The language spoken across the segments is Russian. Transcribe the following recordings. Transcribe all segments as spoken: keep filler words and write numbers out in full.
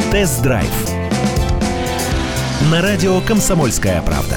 Тест-драйв на радио «Комсомольская правда».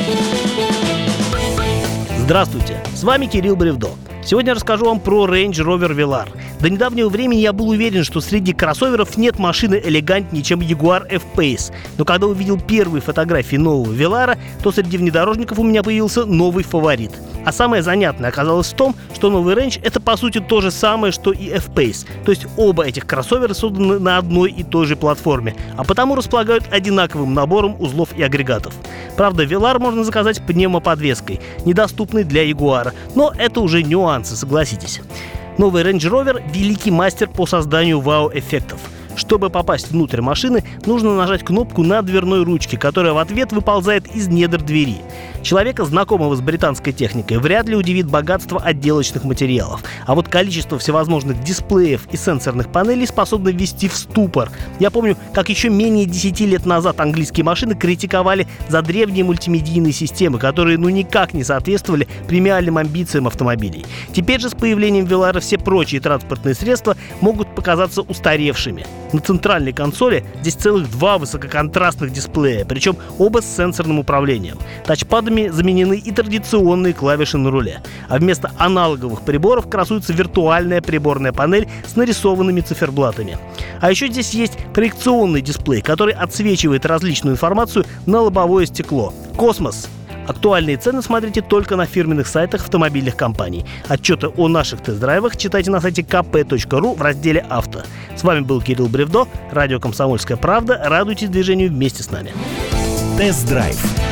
Здравствуйте, с вами Кирилл Бревдо. Сегодня я расскажу вам про Range Rover Velar. До недавнего времени я был уверен, что среди кроссоверов нет машины элегантнее, чем Jaguar F-Pace. Но когда увидел первые фотографии нового Velar, то среди внедорожников у меня появился новый фаворит. А самое занятное оказалось в том, что новый Range — это по сути то же самое, что и F-Pace. То есть оба этих кроссовера созданы на одной и той же платформе, а потому располагают одинаковым набором узлов и агрегатов. Правда, Velar можно заказать пневмоподвеской, недоступной для Jaguar, но это уже нюансы, согласитесь. Новый Range Rover — великий мастер по созданию вау-эффектов. Чтобы попасть внутрь машины, нужно нажать кнопку на дверной ручке, которая в ответ выползает из недр двери. Человека, знакомого с британской техникой, вряд ли удивит богатство отделочных материалов. А вот количество всевозможных дисплеев и сенсорных панелей способно ввести в ступор. Я помню, как еще менее десяти лет назад английские машины критиковали за древние мультимедийные системы, которые ну никак не соответствовали премиальным амбициям автомобилей. Теперь же с появлением Velar все прочие транспортные средства могут показаться устаревшими. На центральной консоли здесь целых два высококонтрастных дисплея, причем оба с сенсорным управлением. Тачпадами заменены и традиционные клавиши на руле. А вместо аналоговых приборов красуется виртуальная приборная панель с нарисованными циферблатами. А еще здесь есть проекционный дисплей, который отсвечивает различную информацию на лобовое стекло. Космос! Актуальные цены смотрите только на фирменных сайтах автомобильных компаний. Отчеты о наших тест-драйвах читайте на сайте ка пэ точка ру в разделе «Авто». С вами был Кирилл Бревдо, радио «Комсомольская правда». Радуйтесь движению вместе с нами. Тест-драйв